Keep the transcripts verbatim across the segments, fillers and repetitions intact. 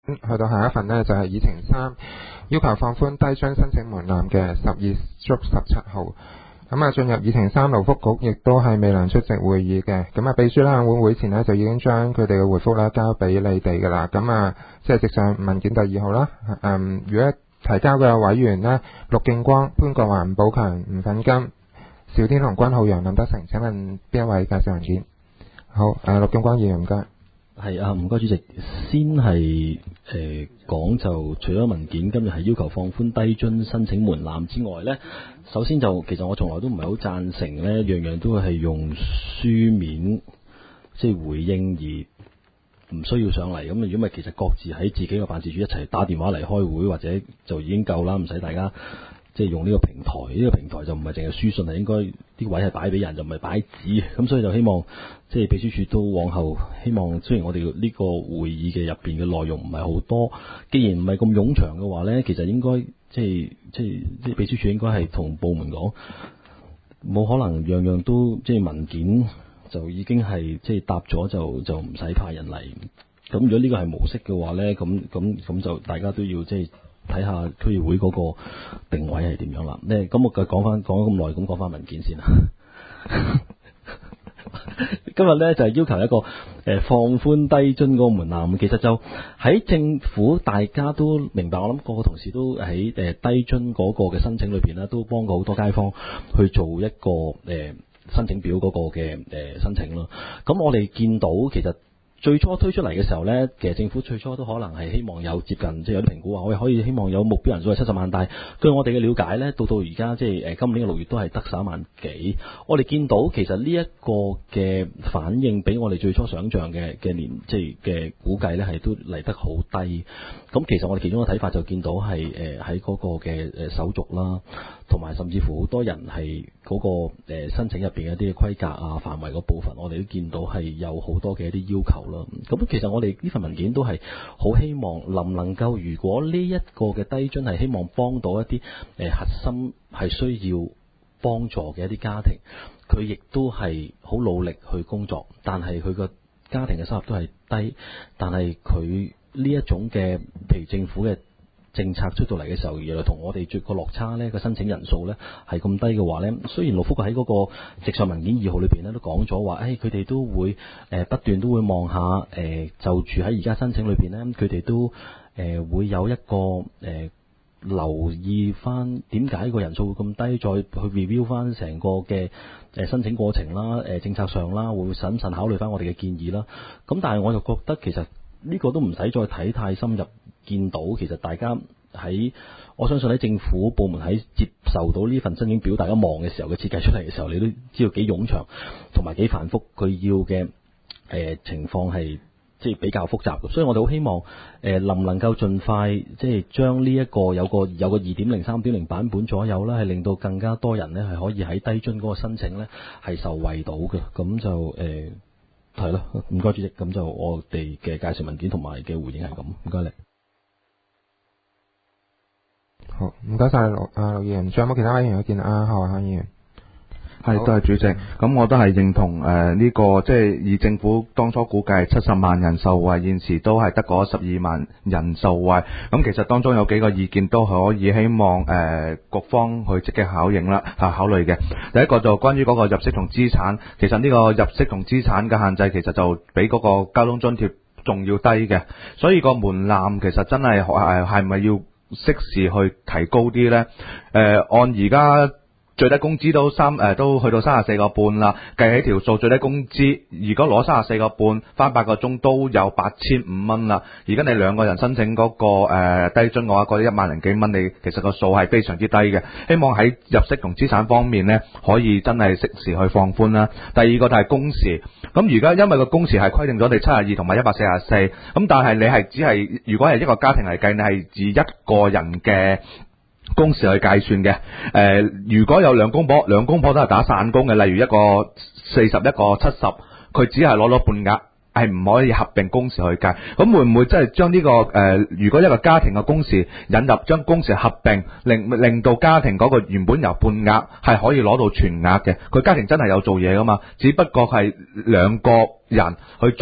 去到下一份呢，就係議程三，要求放寬低津申請門檻嘅十二足十七號。咁啊，進入議程三，勞福局亦都係未能出席會議嘅。咁啊，秘書啦，會會前呢，就已經將佢哋嘅回覆啦交俾你哋噶啦。咁啊，即係直上文件第二號啦。嗯，如果提交嘅委員呢，陸敬光、潘國華、吳寶強、吳粉金、邵天雄、關浩洋、林德成，請問邊一位介紹文件？好，誒、呃，陸敬光議員唔該。 係啊，唔該主席。先係誒講就除咗文件今日係要求放寬低津申請門檻之外呢，首先就其實我從來都唔係好贊成呢樣樣都係用書面即係回應而唔需要上嚟。咁如果咪其實各自喺自己嘅辦事處一齊打電話嚟開會或者就已經夠啦，唔使大家即係用呢個平台。呢、這個平台就唔係淨係書信，係應該啲位係擺俾人，就唔係擺紙。咁所以就希望即係秘書處都往後希望，雖然我哋呢個會議嘅入邊嘅內容唔係好多，既然唔係咁冗長嘅話呢，其實應該即係即係即係秘書處應該係同部門講，冇可能樣樣都即係文件就已經係即係答咗就就唔使派人嚟。咁如果呢個係模式嘅話呢，咁咁咁就大家都要即係睇下區議會嗰個定位係點樣啦。咧咁我講翻講咗咁耐，咁講翻文件先啦。今日咧就係、是、要求一個誒、呃、放寬低津嗰個門檻，其實就喺政府大家都明白，我諗個個同事都喺誒、呃、低津嗰個嘅申請裏邊咧，都幫過好多街坊去做一個誒、呃、申請表嗰個嘅誒、呃、申請咯。咁我哋見到其實最初推出嚟嘅時候呢，其實政府最初都可能係希望有接近，即係有啲評估話，我哋可以希望有目標人數係七十萬，但係據我哋嘅了解呢，到到而家即係誒今年嘅六月都係得十一萬幾。我哋見到其實呢一個嘅反應比我哋最初想象嘅嘅年即係嘅估計呢係都嚟得好低。咁其實我哋其中嘅睇法就見到係誒喺嗰個嘅誒手續啦，同埋甚至乎好多人係嗰個誒申請入邊一啲嘅規格啊範圍嗰部分，我哋都見到係有好多嘅一啲要求啦。咁其實我哋呢份文件都係好希望能唔能夠，如果呢一個嘅低津係希望幫到一啲誒核心係需要幫助嘅一啲家庭，佢亦都係好努力去工作，但係佢個家庭嘅收入都係低，但係佢呢一種嘅譬如政府嘅政策出到嚟嘅時候，原來同我哋最個落差呢個申請人數呢係咁低嘅話呢，雖然勞福局喺嗰個直上文件二號裏邊呢都講咗話，誒佢哋都會誒、呃、不斷都會望下誒、呃、就住喺而家申請裏邊呢，佢哋都誒、呃、會有一個誒、呃、留意翻點解個人數會咁低，再去 review 翻成個嘅誒申請過程啦，誒、呃、政策上啦，會審慎考慮翻我哋嘅建議啦。咁但係我就覺得其實呢個都唔使再睇太深入。見到其實大家喺我相信喺政府部門喺接受到呢份申請表，大家望嘅時候，佢設計出嚟嘅時候，你都知道幾冗長同埋幾繁複，佢要嘅誒、呃、情況係即係比較複雜嘅，所以我哋好希望誒、呃、能唔能夠盡快即係將呢一個有個有個二點零、三點零版本左右啦，係令到更加多人咧係可以喺低津嗰個申請咧係受惠到嘅。咁就誒係咯，唔該主席，咁就我哋嘅介紹文件同埋嘅回應係咁，唔該你。 好，唔該晒陸啊陸議員，仲有冇其他委員有見啊？何漢議員， 係多謝主席。咁我都係認同誒呢、呃這個即係以政府當初估計七十萬人受惠，現時都係得嗰十二萬人受惠。咁其實當中有幾個意見都可以希望誒、呃、局方去積極考應啦，啊考慮嘅。第一個就關於嗰個入息同資產，其實呢個入息同資產嘅限制其實就比嗰個交通津貼仲要低嘅，所以個門檻其實真係誒係咪要適時去提高啲呢？誒、呃，按而家最低工資都三誒、呃、都去到三十四個半啦，計起條數最低工資，如果攞三十四個半翻八個鐘都有八千五蚊啦。而家你兩個人申請嗰、那個誒、呃、低津嘅話，嗰啲一萬零幾蚊，你其實個數係非常之低嘅。希望喺入息同資產方面呢，可以真係適時去放寬啦。第二個就係工時，咁而家因為個工時係規定咗你七十二同埋一百四十四，咁但係你係只係如果係一個家庭嚟計，你係指一個人嘅工時去計算嘅。誒、呃，如果有兩公婆，兩公婆都係打散工嘅，例如一個四十，一個七十，佢只係攞咗半額，係唔可以合併工時去計。咁會唔會真係將呢個誒、呃，如果一個家庭嘅工時引入，將工時合併，令令到家庭嗰個原本由半額係可以攞到全額嘅？佢家庭真係有做嘢噶嘛，只不過係兩個人去做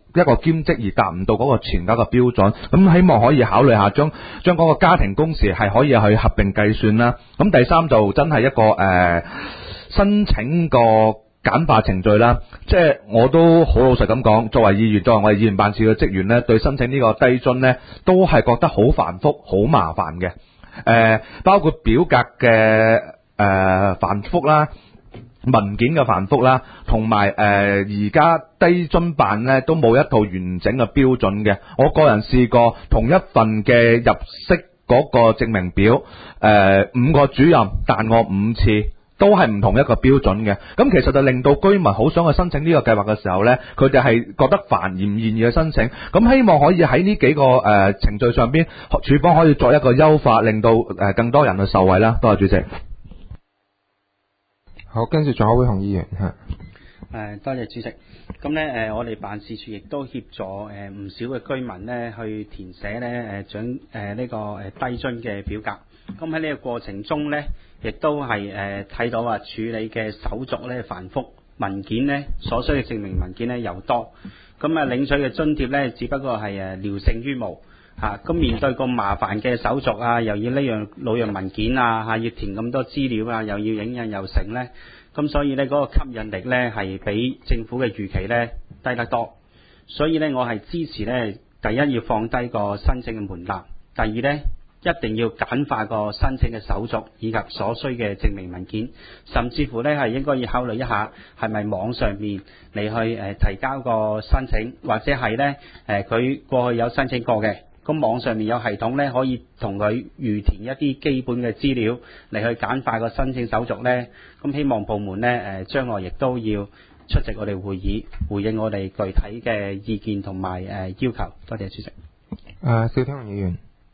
一個兼職而達唔到嗰個全額嘅標準，咁希望可以考慮下將將嗰個家庭工時係可以去合併計算啦。咁第三就真係一個誒、呃、申請個簡化程序啦，即係我都好老實咁講，作為議員，作為我哋議員辦事嘅職員呢，對申請呢個低津呢，都係覺得好繁複、好麻煩嘅。誒、呃，包括表格嘅誒、呃、繁複啦。文件嘅繁複啦，同埋誒而家低津辦咧都冇一套完整嘅標準嘅。我個人試過同一份嘅入息嗰個證明表，誒、呃、五個主任彈我五次，都係唔同一個標準嘅。咁其實就令到居民好想去申請呢個計劃嘅時候咧，佢哋係覺得煩而唔願意去申請。咁希望可以喺呢幾個誒、呃、程序上邊，署方可以作一個優化，令到誒、呃、更多人去受惠啦。多謝主席。 好，跟住左會紅議員嚇。 誒，多謝主席。咁咧誒，我哋辦事處亦都協助誒唔少嘅居民咧去填寫咧誒獎誒呢個誒低津嘅表格。咁喺呢個過程中咧，亦都係誒睇到話處理嘅手續咧繁複，文件咧所需嘅證明文件咧又多。咁啊領取嘅津貼咧，只不過係誒聊勝於無嚇。咁、啊、面對咁麻煩嘅手續啊，又要呢樣老樣文件啊嚇，要填咁多資料啊，又要影印又成咧。咁所以咧嗰、那個吸引力咧係比政府嘅預期咧低得多，所以咧我係支持咧第一要放低個申請嘅門檻，第二咧一定要簡化個申請嘅手續以及所需嘅證明文件，甚至乎咧係應該要考慮一下係咪網上面嚟去誒、呃、提交個申請，或者係咧誒佢過去有申請過嘅。咁網上面有系統咧，可以同佢預填一啲基本嘅資料嚟去簡化個申請手續咧。咁希望部門咧誒將來亦都要出席我哋會議，回應我哋具體嘅意見同埋誒要求。多謝主席。 誒，邵天龍議員。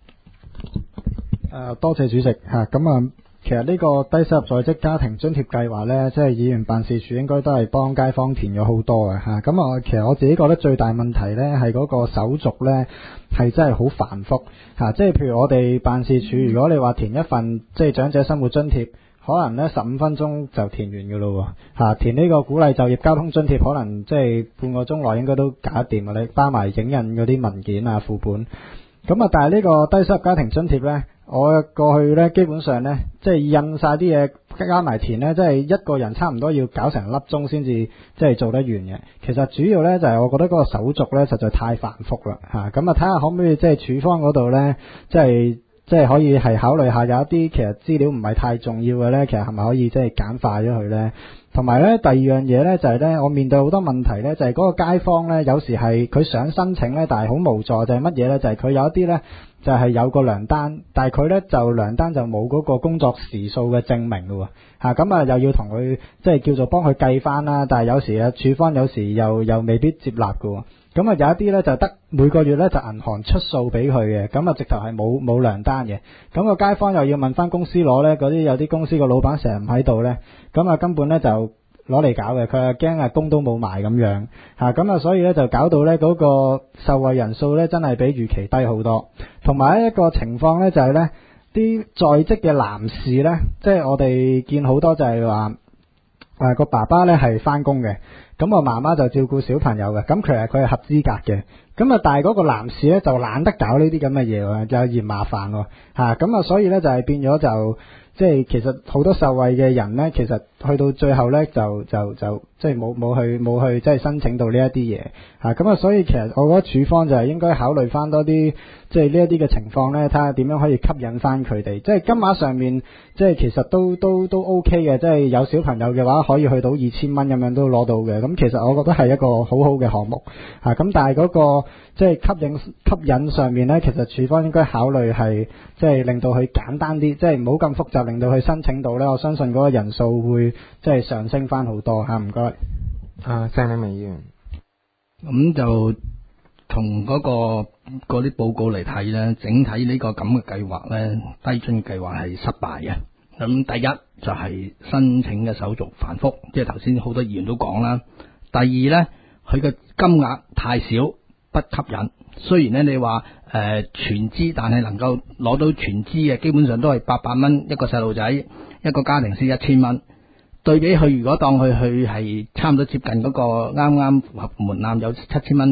誒，多謝主席嚇。咁啊，其實呢個低收入在職家庭津貼計劃呢，即係議員辦事處應該都係幫街坊填咗好多嘅嚇。咁啊，其實我自己覺得最大問題呢係嗰個手續呢係真係好繁複嚇。即係譬如我哋辦事處，如果你話填一份即係長者生活津貼，可能呢十五分鐘就填完㗎咯喎嚇。填呢個鼓勵就業交通津貼，可能即係半個鐘內應該都搞得掂㗎。你包埋影印嗰啲文件啊、副本。咁啊，但係呢個低收入家庭津貼呢，我過去呢基本上呢，即係印晒啲嘢加埋填呢，即係一個人差唔多要搞成粒鐘先至即係做得完嘅。其實主要呢，就係我覺得嗰個手續呢實在太繁複啦嚇。咁啊，睇下可唔可以即係處方嗰度呢，即係即係可以係考慮下有一啲其實資料唔係太重要嘅呢，其實係咪可以即係簡化咗佢呢？同埋咧，第二樣嘢咧就係咧，我面對好多問題咧，就係嗰個街坊咧，有時係佢想申請咧，但係好無助，就係乜嘢咧？就係佢有一啲咧，就係有個糧單，但係佢咧就糧單就冇嗰個工作時數嘅證明咯喎，嚇咁啊又要同佢即係叫做幫佢計翻啦，但係有時啊處方有時又又未必接納嘅喎。咁啊有一啲咧就得每個月咧就銀行出數俾佢嘅，咁啊直頭係冇冇糧單嘅。咁個街坊又要問翻公司攞咧，嗰啲有啲公司個老闆成日唔喺度咧，咁啊根本咧就攞嚟搞嘅，佢啊驚啊工都冇埋咁樣嚇，咁啊所以咧就搞到咧嗰個受惠人數咧真係比預期低好多。同埋一個情況咧就係咧啲在職嘅男士咧，即係我哋見好多就係話誒個爸爸咧係翻工嘅。咁我媽媽就照顧小朋友嘅，咁其實佢係合資格嘅，咁啊但係嗰個男士咧就懶得搞呢啲咁嘅嘢喎，就嫌麻煩喎，嚇咁啊所以咧就係變咗就即係其實好多受惠嘅人咧，其實去到最後咧就就就即係冇冇去冇去即係申請到呢一啲嘢嚇，咁啊所以其實我覺得處方就係應該考慮翻多啲即係呢一啲嘅情況咧，睇下點樣可以吸引翻佢哋，即係金額上面即係其實都都都 OK 嘅，即係有小朋友嘅話可以去到二千蚊咁樣都攞到嘅。咁其實我覺得係一個好好嘅項目嚇，咁但係嗰個即係吸引吸引上面咧，其實處方應該考慮係即係令到佢簡單啲，即係唔好咁複雜，令到佢申請到咧，我相信嗰個人數會即係上升翻好多嚇。唔該。 啊，鄭麗明議員。 咁就從嗰個嗰啲報告嚟睇咧，整體呢個咁嘅計劃咧，低津計劃係失敗嘅。咁第一就係申請嘅手續繁複，即係頭先好多議員都講啦。第二咧，佢嘅金額太少，不吸引。雖然咧你話誒、呃、全資，但係能夠攞到全資嘅，基本上都係八百蚊一個細路仔，一個家庭先一千蚊。對比佢如果當佢去係差唔多接近嗰個啱啱符合門檻有七千蚊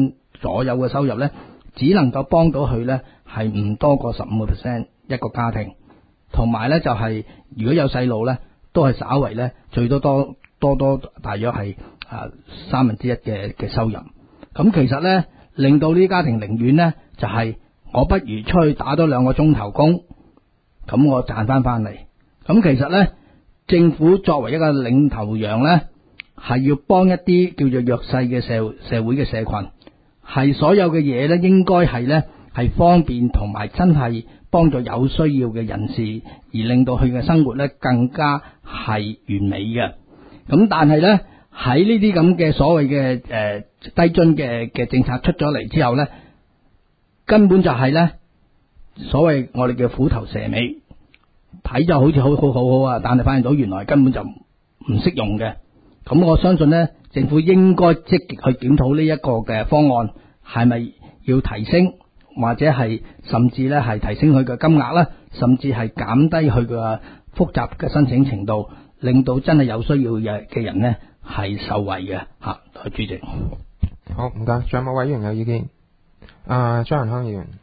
所有嘅收入呢，只能夠幫到佢呢係唔多過十五個 percent 一個家庭，同埋呢就係、是、如果有細路呢，都係稍為呢最多多多多大約係啊三分之一嘅嘅收入。咁其實呢，令到呢啲家庭寧願呢，就係、是、我不如出去打多兩個鐘頭工，咁我賺翻翻嚟。咁其實呢，政府作為一個領頭羊呢，係要幫一啲叫做弱勢嘅社社會嘅社群，係所有嘅嘢呢，應該係呢係方便同埋真係幫助有需要嘅人士，而令到佢嘅生活呢更加係完美嘅。咁但係呢，喺呢啲咁嘅所謂嘅誒低津嘅嘅政策出咗嚟之後呢，根本就係呢所謂我哋嘅虎頭蛇尾，睇就好似好好好好啊，但係發現到原來根本就唔識用嘅。咁我相信呢，政府應該積極去檢討呢一個嘅方案係咪要提升，或者係甚至呢係提升佢嘅金額啦，甚至係減低佢嘅複雜嘅申請程度，令到真係有需要嘅嘅人呢係受惠嘅吓。代主席， 好唔該，仲有冇委員有意見？啊，張仁康議員，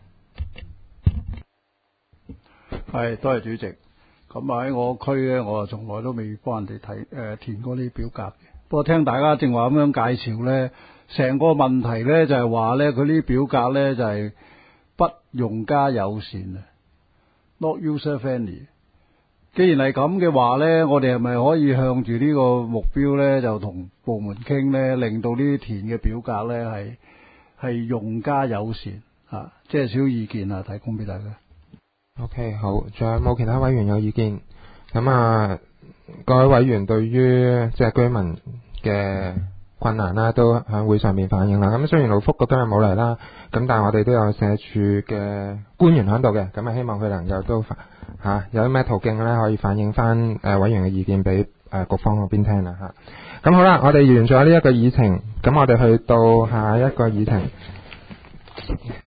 係多謝主席。咁喺我區咧，我啊從來都未幫人哋睇誒填過呢啲表格嘅。不過聽大家正話咁樣介紹咧，成個問題咧就係話咧，佢呢啲表格咧就係不用家友善啊 ，not user friendly。既然係咁嘅話咧，我哋係咪可以向住呢個目標咧，就同部門傾咧，令到呢啲填嘅表格咧係係用家友善啊？即係少意見啊，提供俾大家。 OK， 好，仲有冇其他委員有意見？咁啊，各位委員對於即係居民嘅困難啦，都喺會上面反映啦。咁雖然勞福局今日冇嚟啦，咁但係我哋都有社署嘅官員喺度嘅，咁啊希望佢能夠都嚇、啊、有啲咩途徑咧，可以反映翻誒委員嘅意見俾誒局方嗰邊聽啦嚇。咁好啦，我哋完咗呢一個議程，咁我哋去到下一個議程。